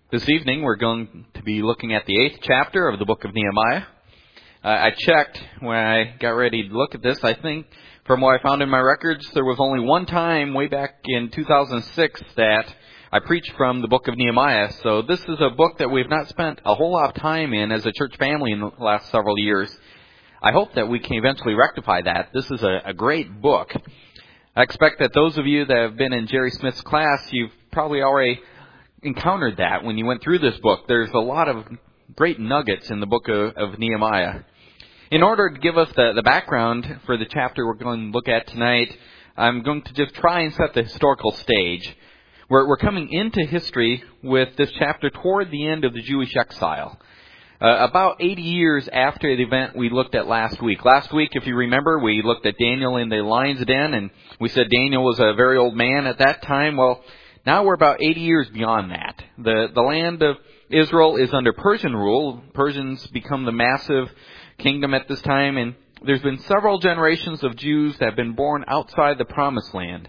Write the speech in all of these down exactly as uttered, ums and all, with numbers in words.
This evening we're going to be looking at the eighth chapter of the book of Nehemiah. Uh, I checked when I got ready to look at this. I think from what I found in my records, there was only one time way back in two thousand six that I preached from the book of Nehemiah. So this is a book that we've not spent a whole lot of time in as a church family in the last several years. I hope that we can eventually rectify that. This is a, a great book. I expect that those of you that have been in Jerry Smith's class, you've probably already encountered that when you went through this book. There's a lot of great nuggets in the book of, of Nehemiah. In order to give us the, the background for the chapter we're going to look at tonight, I'm going to just try and set the historical stage. We're, we're coming into history with this chapter toward the end of the Jewish exile. Uh, about eighty years after the event we looked at last week. Last week, if you remember, we looked at Daniel in the lion's den, and we said Daniel was a very old man at that time. Well, now we're about eighty years beyond that. The the land of Israel is under Persian rule. Persians become the massive kingdom at this time, and there's been several generations of Jews that have been born outside the promised land.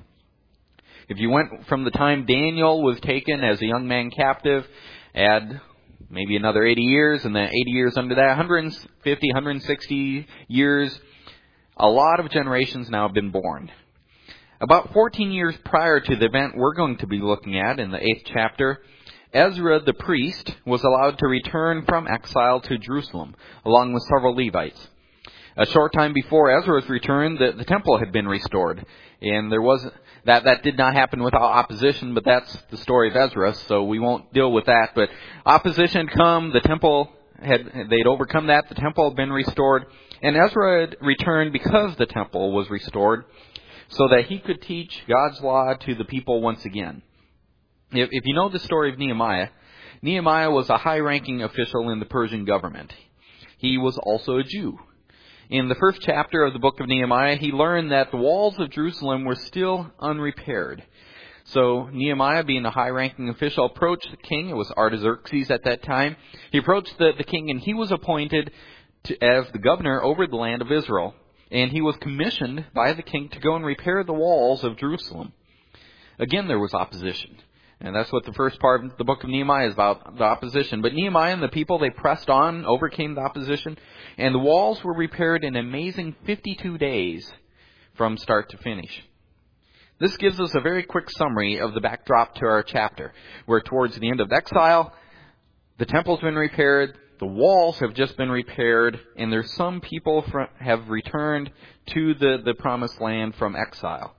If you went from the time Daniel was taken as a young man captive, add maybe another eighty years, and then eighty years under that, one hundred fifty, one hundred sixty years, a lot of generations now have been born. About fourteen years prior to the event we're going to be looking at in the eighth chapter, Ezra the priest was allowed to return from exile to Jerusalem, along with several Levites. A short time before Ezra's return, the, the temple had been restored, and there was that that did not happen without opposition, but that's the story of Ezra, so we won't deal with that. But opposition had come, the temple had they'd overcome that, the temple had been restored, and Ezra had returned because the temple was restored, so that he could teach God's law to the people once again. If, if you know the story of Nehemiah, Nehemiah was a high-ranking official in the Persian government. He was also a Jew. In the first chapter of the book of Nehemiah, he learned that the walls of Jerusalem were still unrepaired. So Nehemiah, being a high-ranking official, approached the king. It was Artaxerxes at that time. He approached the, the king, and he was appointed to, as the governor over the land of Israel. And he was commissioned by the king to go and repair the walls of Jerusalem. Again, there was opposition. And that's what the first part of the book of Nehemiah is about, the opposition. But Nehemiah and the people, they pressed on, overcame the opposition, and the walls were repaired in an amazing fifty-two days from start to finish. This gives us a very quick summary of the backdrop to our chapter, where towards the end of exile, the temple's been repaired, the walls have just been repaired, and there's some people from, have returned to the, the promised land from exile.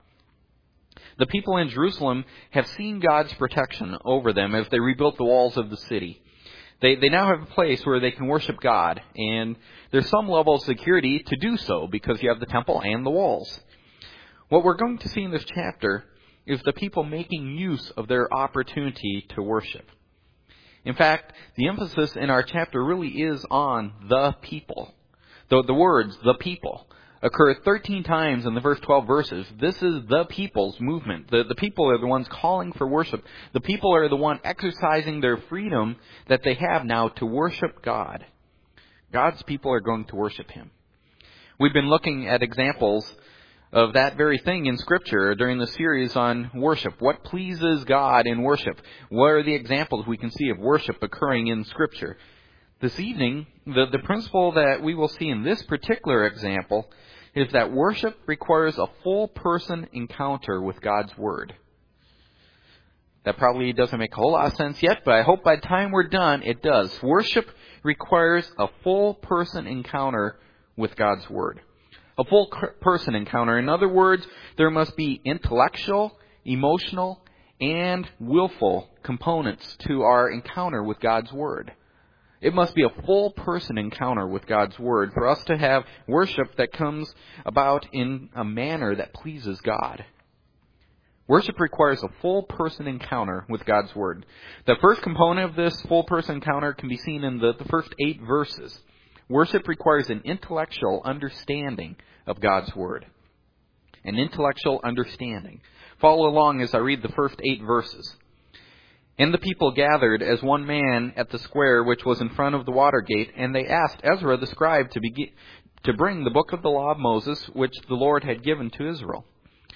The people in Jerusalem have seen God's protection over them as they rebuilt the walls of the city. They they now have a place where they can worship God, and there's some level of security to do so because you have the temple and the walls. What we're going to see in this chapter is the people making use of their opportunity to worship. In fact, the emphasis in our chapter really is on the people. The, the words, the people, occur thirteen times in the first twelve verses. This is the people's movement. The, the people are the ones calling for worship. The people are the one exercising their freedom that they have now to worship God. God's people are going to worship Him. We've been looking at examples of that very thing in Scripture during the series on worship. What pleases God in worship? What are the examples we can see of worship occurring in Scripture? This evening, the, the principle that we will see in this particular example is that worship requires a full person encounter with God's Word. That probably doesn't make a whole lot of sense yet, but I hope by the time we're done, it does. Worship requires a full person encounter with God's Word. A full person encounter. In other words, there must be intellectual, emotional, and willful components to our encounter with God's Word. It must be a full person encounter with God's Word for us to have worship that comes about in a manner that pleases God. Worship requires a full person encounter with God's Word. The first component of this full person encounter can be seen in the, the first eight verses. Worship requires an intellectual understanding of God's Word. An intellectual understanding. Follow along as I read the first eight verses. And the people gathered as one man at the square which was in front of the water gate, and they asked Ezra the scribe to, begin, to bring the book of the law of Moses, which the Lord had given to Israel.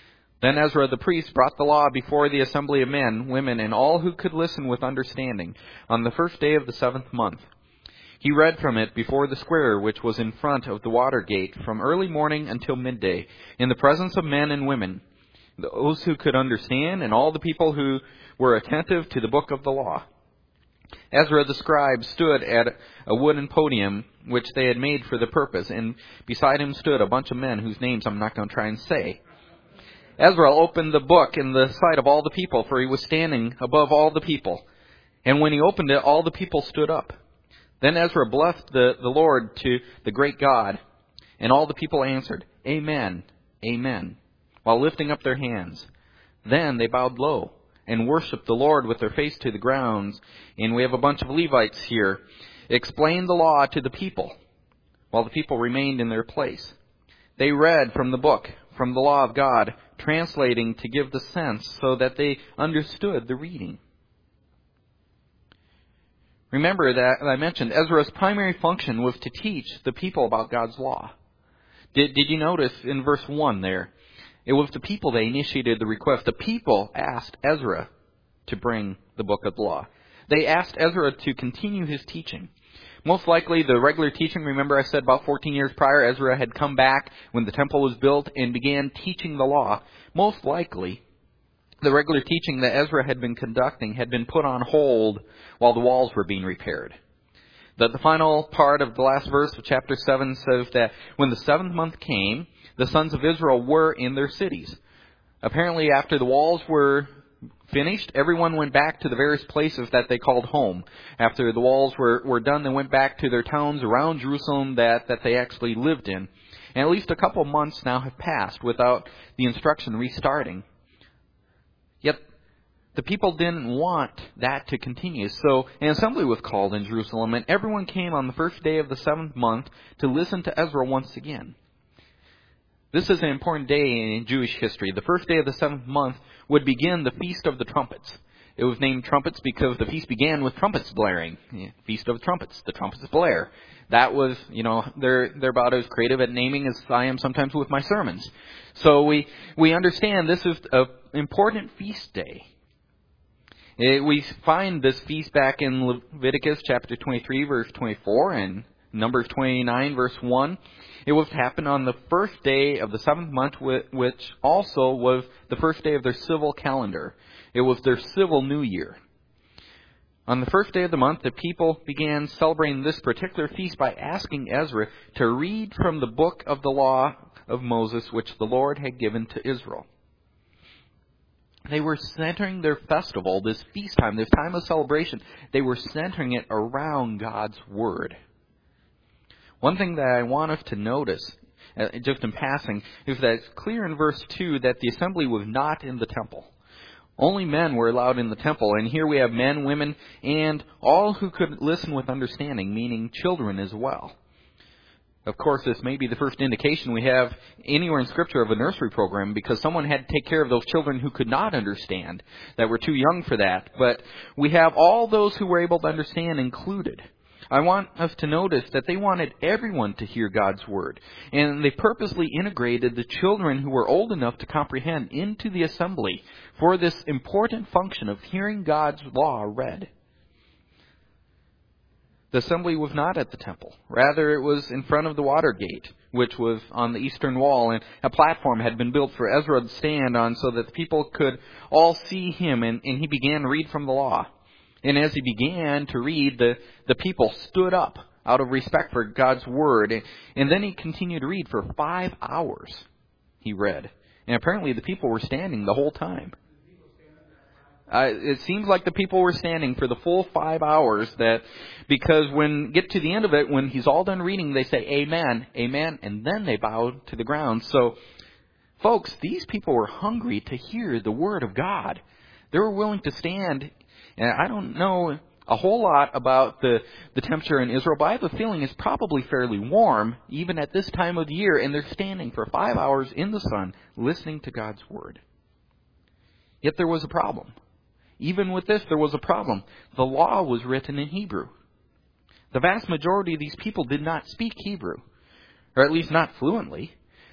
Then Ezra the priest brought the law before the assembly of men, women, and all who could listen with understanding on the first day of the seventh month. He read from it before the square which was in front of the water gate from early morning until midday, in the presence of men and women, those who could understand, and all the people who were attentive to the book of the law. Ezra the scribe stood at a wooden podium which they had made for the purpose, and beside him stood a bunch of men whose names I'm not going to try and say. Ezra opened the book in the sight of all the people, for he was standing above all the people. And when he opened it, all the people stood up. Then Ezra blessed the, the Lord to the great God, and all the people answered, Amen, Amen, while lifting up their hands. Then they bowed low and worshipped the Lord with their face to the ground. And we have a bunch of Levites here. Explained the law to the people, while the people remained in their place. They read from the book, from the law of God, translating to give the sense so that they understood the reading. Remember that I mentioned Ezra's primary function was to teach the people about God's law. Did, did you notice in verse one there? It was the people that initiated the request. The people asked Ezra to bring the book of the law. They asked Ezra to continue his teaching. Most likely the regular teaching, remember I said about fourteen years prior, Ezra had come back when the temple was built and began teaching the law. Most likely, the regular teaching that Ezra had been conducting had been put on hold while the walls were being repaired. The, the final part of the last verse of chapter seven says that when the seventh month came, the sons of Israel were in their cities. Apparently, after the walls were finished, everyone went back to the various places that they called home. After the walls were, were done, they went back to their towns around Jerusalem that, that they actually lived in. And at least a couple months now have passed without the instruction restarting. Yet, the people didn't want that to continue. So an assembly was called in Jerusalem, and everyone came on the first day of the seventh month to listen to Ezra once again. This is an important day in Jewish history. The first day of the seventh month would begin the Feast of the Trumpets. It was named Trumpets because the feast began with trumpets blaring. Yeah, Feast of the Trumpets. The trumpets blare. That was, you know, they're they're about as creative at naming as I am sometimes with my sermons. So we we understand this is an important feast day. It, we find this feast back in Leviticus chapter twenty-three, verse twenty-four, and Numbers twenty-nine, verse one. It was to happen on the first day of the seventh month, which also was the first day of their civil calendar. It was their civil new year. On the first day of the month, the people began celebrating this particular feast by asking Ezra to read from the book of the law of Moses, which the Lord had given to Israel. They were centering their festival, this feast time, this time of celebration, they were centering it around God's Word. One thing that I want us to notice, uh, just in passing, is that it's clear in verse two that the assembly was not in the temple. Only men were allowed in the temple, and here we have men, women, and all who could listen with understanding, meaning children as well. Of course, this may be the first indication we have anywhere in Scripture of a nursery program, because someone had to take care of those children who could not understand, that were too young for that. But we have all those who were able to understand included. I want us to notice that they wanted everyone to hear God's Word, and they purposely integrated the children who were old enough to comprehend into the assembly for this important function of hearing God's law read. The assembly was not at the temple. Rather, it was in front of the water gate, which was on the eastern wall, and a platform had been built for Ezra to stand on so that the people could all see him, and, and he began to read from the law. And as he began to read, the, the people stood up out of respect for God's Word. And then he continued to read for five hours. He read. And apparently the people were standing the whole time. Uh, it seems like the people were standing for the full five hours. That because when get to the end of it, when he's all done reading, they say, Amen, Amen, and then they bow to the ground. So, folks, these people were hungry to hear the Word of God. They were willing to stand. And I don't know a whole lot about the, the temperature in Israel, but I have a feeling it's probably fairly warm, even at this time of the year, and they're standing for five hours in the sun, listening to God's Word. Yet there was a problem. Even with this, there was a problem. The law was written in Hebrew. The vast majority of these people did not speak Hebrew, or at least not fluently.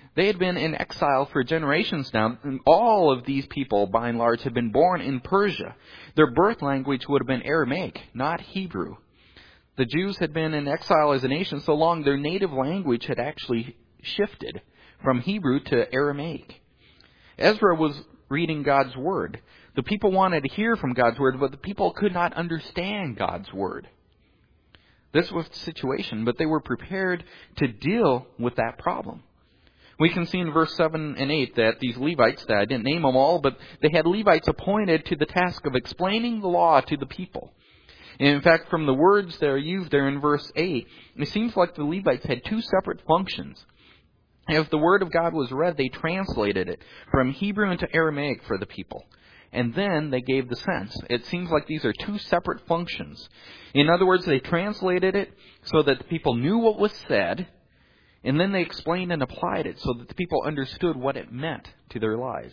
They had been in exile for generations now, and all of these people, by and large, had been born in Persia. Their birth language would have been Aramaic, not Hebrew. The Jews had been in exile as a nation so long, their native language had actually shifted from Hebrew to Aramaic. Ezra was reading God's Word. The people wanted to hear from God's Word, but the people could not understand God's Word. This was the situation, but they were prepared to deal with that problem. We can see in verse seven and eight that these Levites, that I didn't name them all, but they had Levites appointed to the task of explaining the law to the people. And in fact, from the words that are used there in verse eight, it seems like the Levites had two separate functions. If the Word of God was read, they translated it from Hebrew into Aramaic for the people. And then they gave the sense. It seems like these are two separate functions. In other words, they translated it so that the people knew what was said, and then they explained and applied it so that the people understood what it meant to their lives.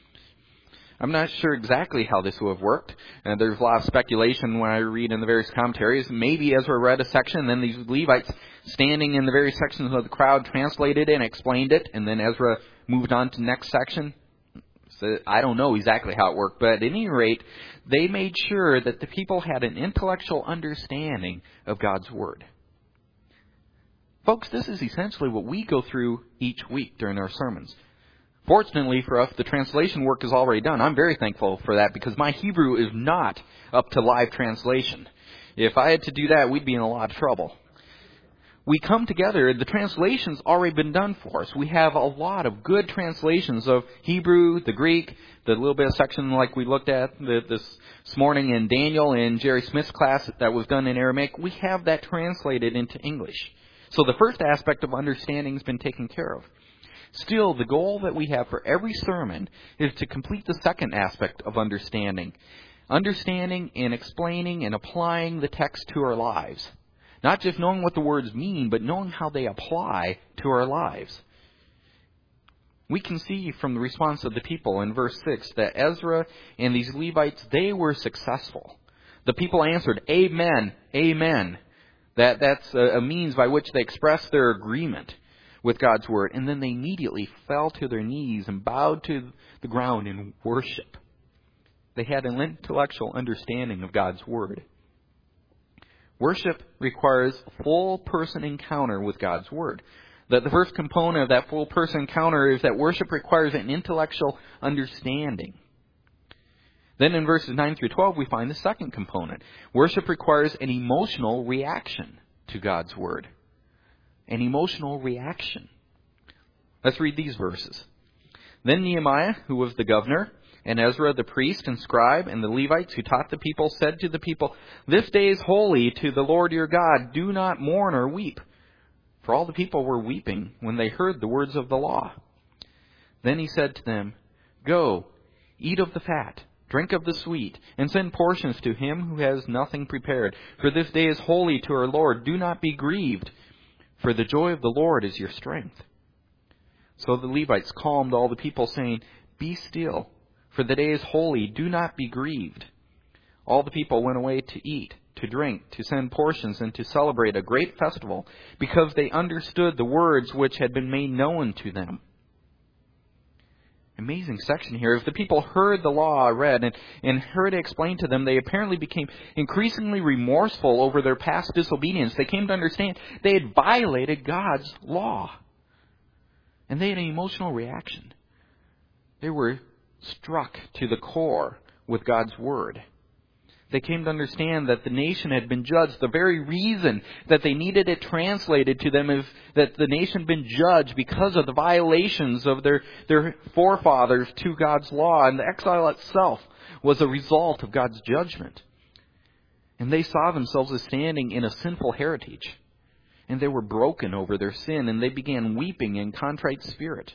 I'm not sure exactly how this would have worked. Uh, there's a lot of speculation when I read in the various commentaries. Maybe Ezra read a section, and then these Levites standing in the various sections of the crowd translated it and explained it, and then Ezra moved on to the next section. So I don't know exactly how it worked, but at any rate, they made sure that the people had an intellectual understanding of God's Word. Folks, this is essentially what we go through each week during our sermons. Fortunately for us, the translation work is already done. I'm very thankful for that because my Hebrew is not up to live translation. If I had to do that, we'd be in a lot of trouble. We come together, the translation's already been done for us. We have a lot of good translations of Hebrew, the Greek, the little bit of section like we looked at this morning in Daniel and Jerry Smith's class that was done in Aramaic. We have that translated into English. So the first aspect of understanding has been taken care of. Still, the goal that we have for every sermon is to complete the second aspect of understanding. Understanding and explaining and applying the text to our lives. Not just knowing what the words mean, but knowing how they apply to our lives. We can see from the response of the people in verse six that Ezra and these Levites, they were successful. The people answered, Amen, Amen. That, that's a, a means by which they expressed their agreement with God's Word. And then they immediately fell to their knees and bowed to the ground in worship. They had an intellectual understanding of God's Word. Worship requires a full-person encounter with God's Word. The, the first component of that full-person encounter is that worship requires an intellectual understanding. Then in verses nine through twelve, we find the second component. Worship requires an emotional reaction to God's Word. An emotional reaction. Let's read these verses. Then Nehemiah, who was the governor, and Ezra the priest and scribe, and the Levites who taught the people, said to the people, This day is holy to the Lord your God. Do not mourn or weep. For all the people were weeping when they heard the words of the law. Then he said to them, Go, eat of the fat, drink of the sweet, and send portions to him who has nothing prepared. For this day is holy to our Lord. Do not be grieved, for the joy of the Lord is your strength. So the Levites calmed all the people, saying, Be still, for the day is holy. Do not be grieved. All the people went away to eat, to drink, to send portions, and to celebrate a great festival, because they understood the words which had been made known to them. Amazing section here. If the people heard the law read and, and heard it explained to them, they apparently became increasingly remorseful over their past disobedience. They came to understand they had violated God's law. And they had an emotional reaction. They were struck to the core with God's Word. They came to understand that the nation had been judged. The very reason that they needed it translated to them is that the nation had been judged because of the violations of their, their forefathers to God's law. And the exile itself was a result of God's judgment. And they saw themselves as standing in a sinful heritage. And they were broken over their sin, and they began weeping in contrite spirit.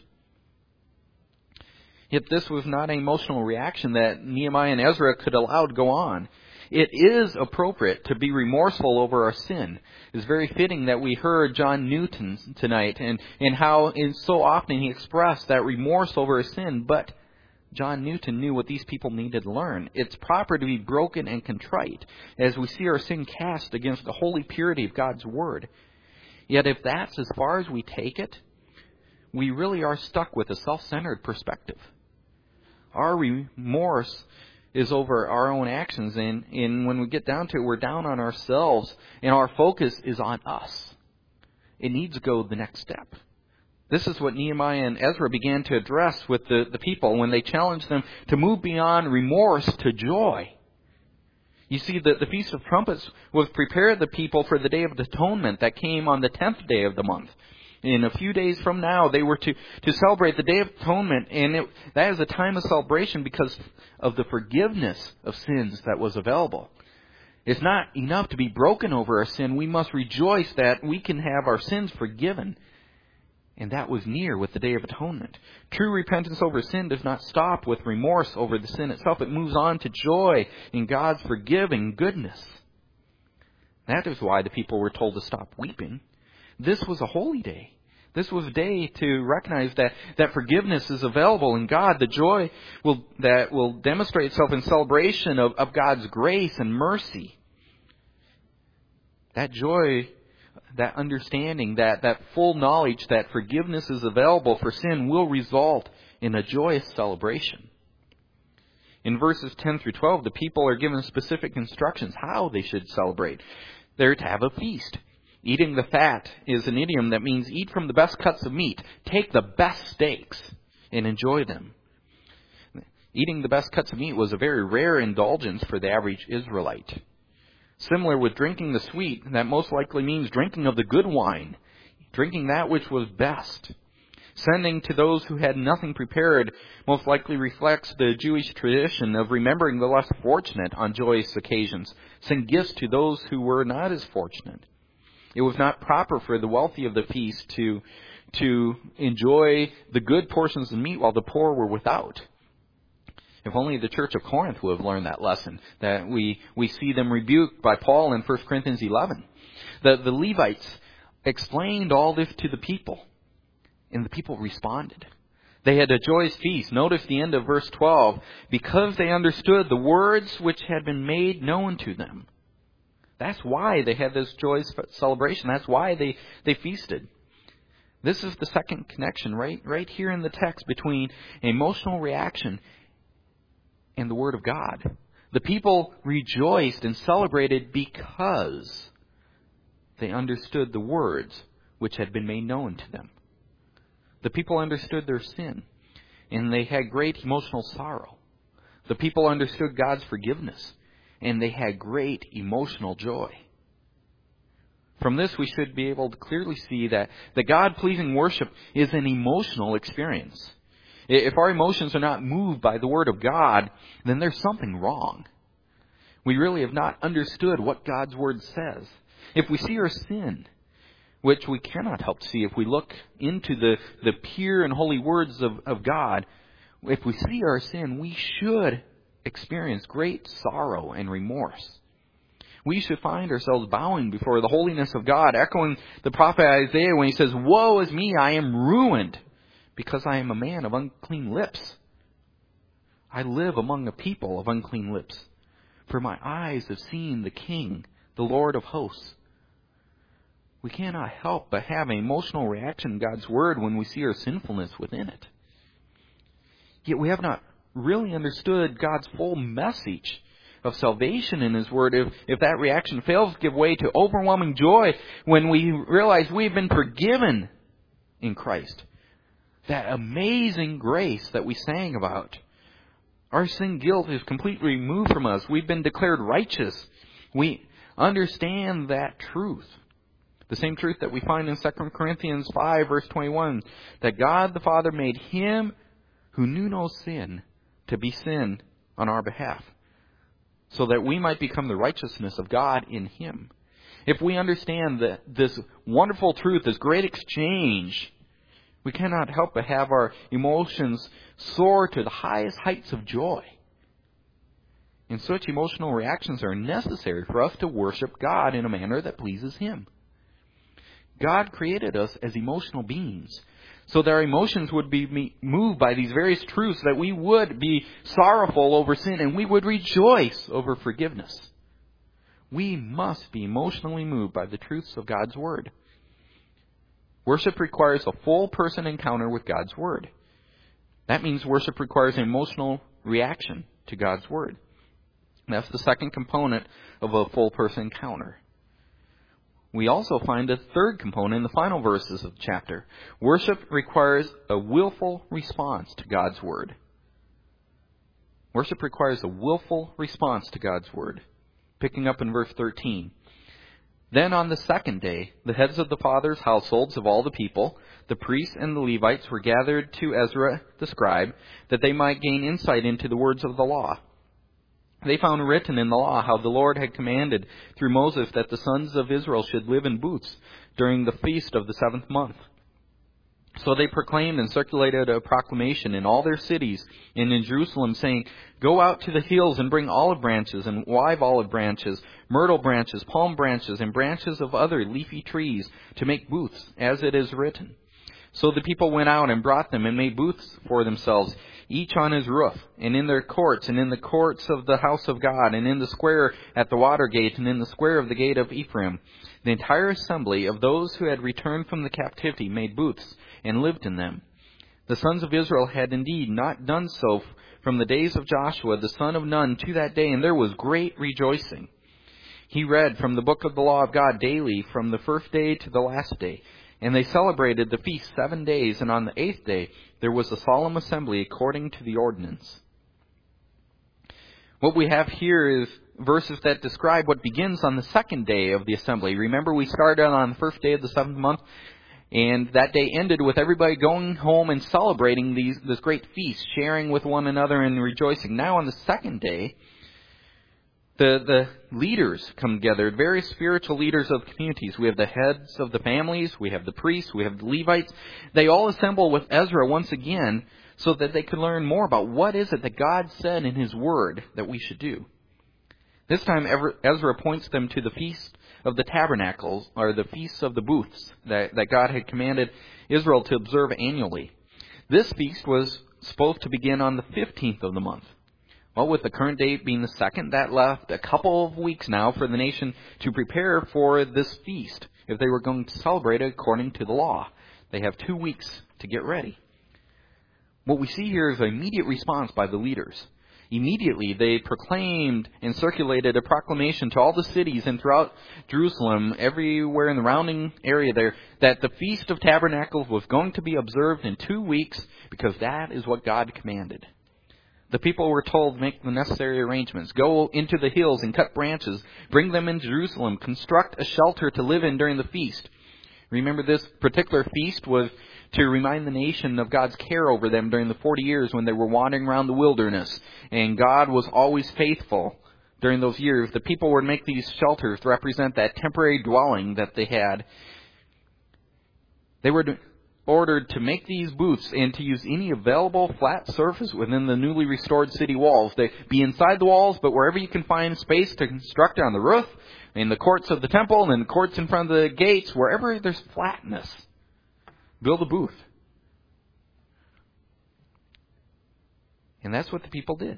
Yet this was not an emotional reaction that Nehemiah and Ezra could allow to go on. It is appropriate to be remorseful over our sin. It's very fitting that we heard John Newton tonight and, and how and so often he expressed that remorse over his sin. But John Newton knew what these people needed to learn. It's proper to be broken and contrite as we see our sin cast against the holy purity of God's Word. Yet if that's as far as we take it, we really are stuck with a self-centered perspective. Our remorse is over our own actions, and, and when we get down to it, we're down on ourselves, and our focus is on us. It needs to go the next step. This is what Nehemiah and Ezra began to address with the, the people when they challenged them to move beyond remorse to joy. You see, the, the Feast of Trumpets was prepare the people for the Day of Atonement that came on the tenth day of the month. In a few days from now, they were to, to celebrate the Day of Atonement, and it, that is a time of celebration because of the forgiveness of sins that was available. It's not enough to be broken over our sin. We must rejoice that we can have our sins forgiven. And that was near with the Day of Atonement. True repentance over sin does not stop with remorse over the sin itself. It moves on to joy in God's forgiving goodness. That is why the people were told to stop weeping. This was a holy day. This was a day to recognize that, that forgiveness is available in God. The joy will, that will demonstrate itself in celebration of, of God's grace and mercy. That joy, that understanding, that, that full knowledge that forgiveness is available for sin will result in a joyous celebration. In verses ten through twelve, the people are given specific instructions how they should celebrate. They're to have a feast. Eating the fat is an idiom that means eat from the best cuts of meat. Take the best steaks and enjoy them. Eating the best cuts of meat was a very rare indulgence for the average Israelite. Similar with drinking the sweet, that most likely means drinking of the good wine, drinking that which was best. Sending to those who had nothing prepared most likely reflects the Jewish tradition of remembering the less fortunate on joyous occasions. Send gifts to those who were not as fortunate. It was not proper for the wealthy of the feast to, to enjoy the good portions of meat while the poor were without. If only the church of Corinth would have learned that lesson, that we, we see them rebuked by Paul in First Corinthians eleven. The, the Levites explained all this to the people, and the people responded. They had a joyous feast. Notice the end of verse twelve. Because they understood the words which had been made known to them. That's why they had this joyous celebration. That's why they, they feasted. This is the second connection right, right here in the text between emotional reaction and the Word of God. The people rejoiced and celebrated because they understood the words which had been made known to them. The people understood their sin, and they had great emotional sorrow. The people understood God's forgiveness, and they had great emotional joy. From this, we should be able to clearly see that the God-pleasing worship is an emotional experience. If our emotions are not moved by the Word of God, then there's something wrong. We really have not understood what God's Word says. If we see our sin, which we cannot help to see if we look into the, the pure and holy words of, of God, if we see our sin, we should experience great sorrow and remorse. We should find ourselves bowing before the holiness of God, echoing the prophet Isaiah when he says, "Woe is me, I am ruined, because I am a man of unclean lips. I live among a people of unclean lips. For my eyes have seen the King, the Lord of hosts." We cannot help but have an emotional reaction to God's Word when we see our sinfulness within it. Yet we have not really understood God's full message of salvation in His Word. If, if that reaction fails to give way to overwhelming joy when we realize we've been forgiven in Christ. That amazing grace that we sang about. Our sin guilt is completely removed from us. We've been declared righteous. We understand that truth. The same truth that we find in Second Corinthians five, verse twenty-one. That God the Father made Him who knew no sin to be sin on our behalf, so that we might become the righteousness of God in Him. If we understand that this wonderful truth, this great exchange, we cannot help but have our emotions soar to the highest heights of joy. And such emotional reactions are necessary for us to worship God in a manner that pleases Him. God created us as emotional beings, so that our emotions would be moved by these various truths, that we would be sorrowful over sin and we would rejoice over forgiveness. We must be emotionally moved by the truths of God's Word. Worship requires a full person encounter with God's Word. That means worship requires an emotional reaction to God's Word. That's the second component of a full person encounter. We also find a third component in the final verses of the chapter. Worship requires a willful response to God's Word. Worship requires a willful response to God's Word. Picking up in verse thirteen. Then on the second day, the heads of the fathers' households of all the people, the priests and the Levites, were gathered to Ezra the scribe, that they might gain insight into the words of the law. They found written in the law how the Lord had commanded through Moses that the sons of Israel should live in booths during the feast of the seventh month. So they proclaimed and circulated a proclamation in all their cities and in Jerusalem, saying, "Go out to the hills and bring olive branches and live olive branches, myrtle branches, palm branches, and branches of other leafy trees to make booths, as it is written." So the people went out and brought them and made booths for themselves, each on his roof, and in their courts, and in the courts of the house of God, and in the square at the water gate, and in the square of the gate of Ephraim. The entire assembly of those who had returned from the captivity made booths and lived in them. The sons of Israel had indeed not done so from the days of Joshua the son of Nun to that day, and there was great rejoicing. He read from the book of the law of God daily from the first day to the last day. And they celebrated the feast seven days, and on the eighth day there was a solemn assembly according to the ordinance. What we have here is verses that describe what begins on the second day of the assembly. Remember, we started on the first day of the seventh month, and that day ended with everybody going home and celebrating these, this great feast, sharing with one another and rejoicing. Now on the second day, The the leaders come together, various spiritual leaders of communities. We have the heads of the families, we have the priests, we have the Levites. They all assemble with Ezra once again so that they could learn more about what is it that God said in His Word that we should do. This time Ezra points them to the Feast of the Tabernacles, or the Feasts of the Booths, that, that God had commanded Israel to observe annually. This feast was supposed to begin on the fifteenth of the month. Well, with the current date being the second, that left a couple of weeks now for the nation to prepare for this feast if they were going to celebrate it according to the law. They have two weeks to get ready. What we see here is an immediate response by the leaders. Immediately, they proclaimed and circulated a proclamation to all the cities and throughout Jerusalem, everywhere in the surrounding area there, that the Feast of Tabernacles was going to be observed in two weeks because that is what God commanded. The people were told to make the necessary arrangements. Go into the hills and cut branches. Bring them in Jerusalem. Construct a shelter to live in during the feast. Remember, this particular feast was to remind the nation of God's care over them during the forty years when they were wandering around the wilderness. And God was always faithful during those years. The people were to make these shelters to represent that temporary dwelling that they had. They were to ordered to make these booths and to use any available flat surface within the newly restored city walls. They be inside the walls, but wherever you can find space to construct on the roof, in the courts of the temple, and in the courts in front of the gates, wherever there's flatness, build a booth. And that's what the people did.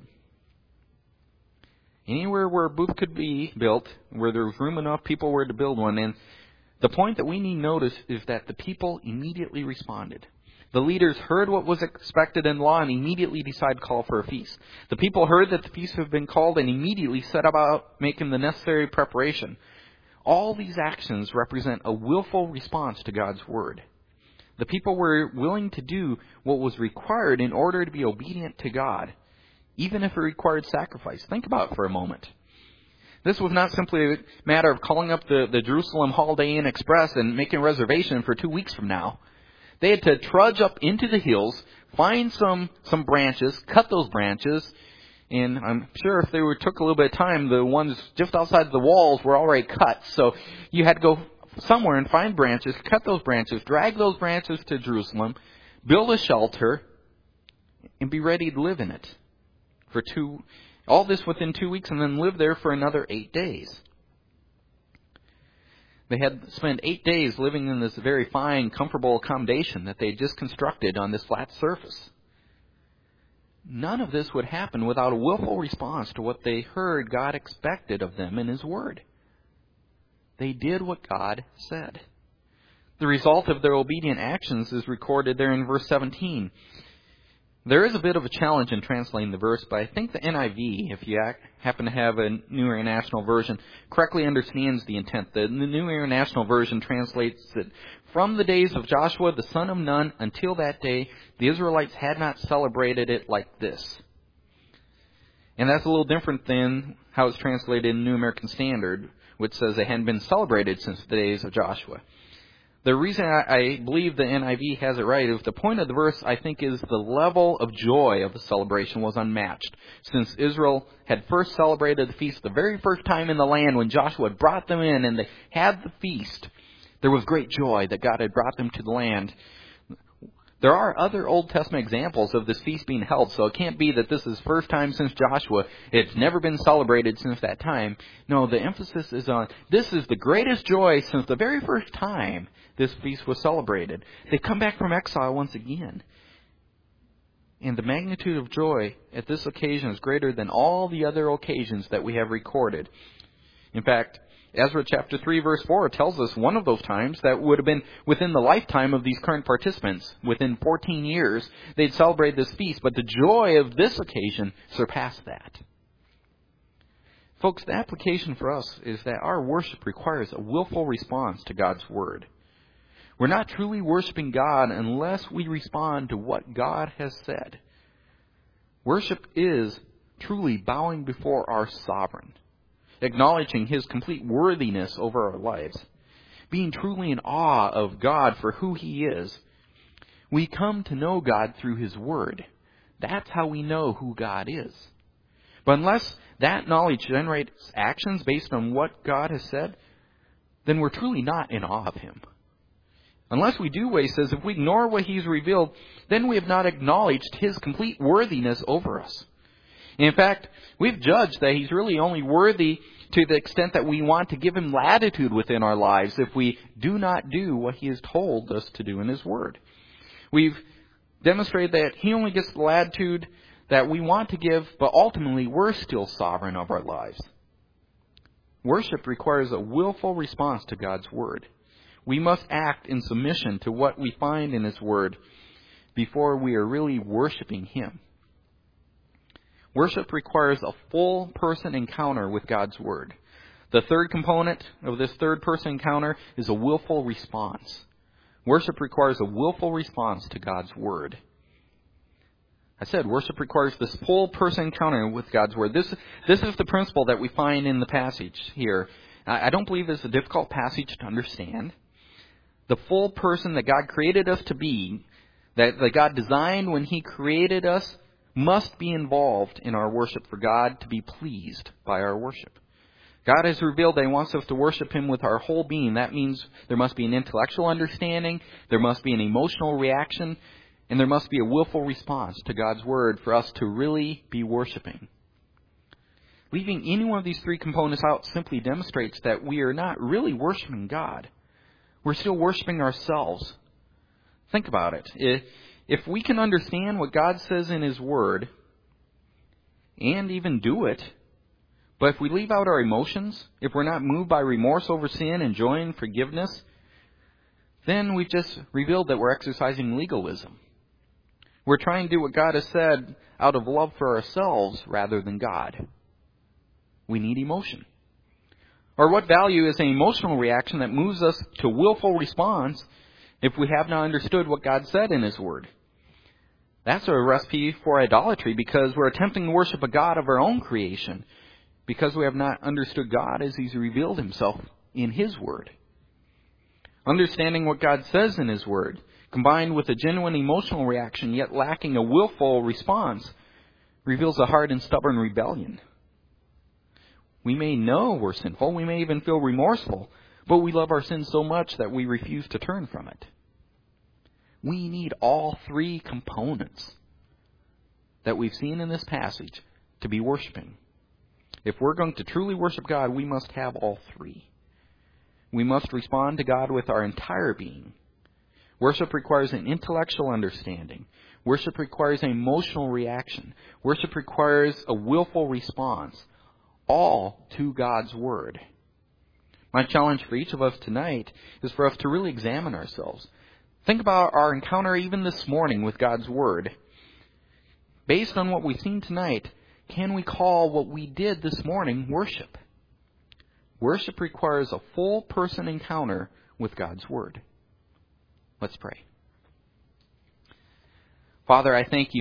Anywhere where a booth could be built, where there was room enough, people were to build one. And the point that we need to notice is that the people immediately responded. The leaders heard what was expected in law and immediately decided to call for a feast. The people heard that the feast had been called and immediately set about making the necessary preparation. All these actions represent a willful response to God's Word. The people were willing to do what was required in order to be obedient to God, even if it required sacrifice. Think about it for a moment. This was not simply a matter of calling up the, the Jerusalem Holiday Inn Express and making a reservation for two weeks from now. They had to trudge up into the hills, find some, some branches, cut those branches, and I'm sure if they were, took a little bit of time, the ones just outside the walls were already cut. So you had to go somewhere and find branches, cut those branches, drag those branches to Jerusalem, build a shelter, and be ready to live in it for two All this within two weeks and then live there for another eight days. They had spent eight days living in this very fine, comfortable accommodation that they had just constructed on this flat surface. None of this would happen without a willful response to what they heard God expected of them in His Word. They did what God said. The result of their obedient actions is recorded there in verse seventeen. There is a bit of a challenge in translating the verse, but I think the N I V, if you happen to have a New International Version, correctly understands the intent. The New International Version translates it, from the days of Joshua the son of Nun until that day, the Israelites had not celebrated it like this. And that's a little different than how it's translated in the New American Standard, which says it hadn't been celebrated since the days of Joshua. The reason I, I believe the N I V has it right is the point of the verse, I think, is the level of joy of the celebration was unmatched. Since Israel had first celebrated the feast the very first time in the land when Joshua had brought them in and they had the feast, there was great joy that God had brought them to the land. There are other Old Testament examples of this feast being held, so it can't be that this is the first time since Joshua. It's never been celebrated since that time. No, the emphasis is on this is the greatest joy since the very first time this feast was celebrated. They come back from exile once again. And the magnitude of joy at this occasion is greater than all the other occasions that we have recorded. In fact, Ezra chapter three verse four tells us one of those times that would have been within the lifetime of these current participants. Within fourteen years, they'd celebrate this feast, but the joy of this occasion surpassed that. Folks, the application for us is that our worship requires a willful response to God's Word. We're not truly worshiping God unless we respond to what God has said. Worship is truly bowing before our sovereign, acknowledging His complete worthiness over our lives, being truly in awe of God for who He is. We come to know God through His Word. That's how we know who God is. But unless that knowledge generates actions based on what God has said, then we're truly not in awe of Him. Unless we do what He says, if we ignore what He's revealed, then we have not acknowledged His complete worthiness over us. In fact, we've judged that He's really only worthy to the extent that we want to give Him latitude within our lives if we do not do what He has told us to do in His Word. We've demonstrated that He only gets the latitude that we want to give, but ultimately we're still sovereign of our lives. Worship requires a willful response to God's Word. We must act in submission to what we find in His Word before we are really worshiping Him. Worship requires a full person encounter with God's Word. The third component of this third person encounter is a willful response. Worship requires a willful response to God's Word. I said worship requires this full person encounter with God's Word. This, this is the principle that we find in the passage here. I, I don't believe it's a difficult passage to understand. The full person that God created us to be, that, that God designed when He created us, must be involved in our worship for God to be pleased by our worship. God has revealed that He wants us to worship Him with our whole being. That means there must be an intellectual understanding, there must be an emotional reaction, and there must be a willful response to God's Word for us to really be worshiping. Leaving any one of these three components out simply demonstrates that we are not really worshiping God. We're still worshiping ourselves. Think about it. If, if we can understand what God says in His Word, and even do it, but if we leave out our emotions, if we're not moved by remorse over sin and joy in forgiveness, then we've just revealed that we're exercising legalism. We're trying to do what God has said out of love for ourselves rather than God. We need emotion. Or what value is an emotional reaction that moves us to willful response if we have not understood what God said in His Word? That's a recipe for idolatry because we're attempting to worship a God of our own creation because we have not understood God as He's revealed Himself in His Word. Understanding what God says in His Word, combined with a genuine emotional reaction yet lacking a willful response, reveals a hard and stubborn rebellion. We may know we're sinful, we may even feel remorseful, but we love our sin so much that we refuse to turn from it. We need all three components that we've seen in this passage to be worshiping. If we're going to truly worship God, we must have all three. We must respond to God with our entire being. Worship requires an intellectual understanding. Worship requires an emotional reaction. Worship requires a willful response, all to God's Word. My challenge for each of us tonight is for us to really examine ourselves. Think about our encounter even this morning with God's Word. Based on what we've seen tonight, can we call what we did this morning worship? Worship requires a full person encounter with God's Word. Let's pray. Father, I thank you.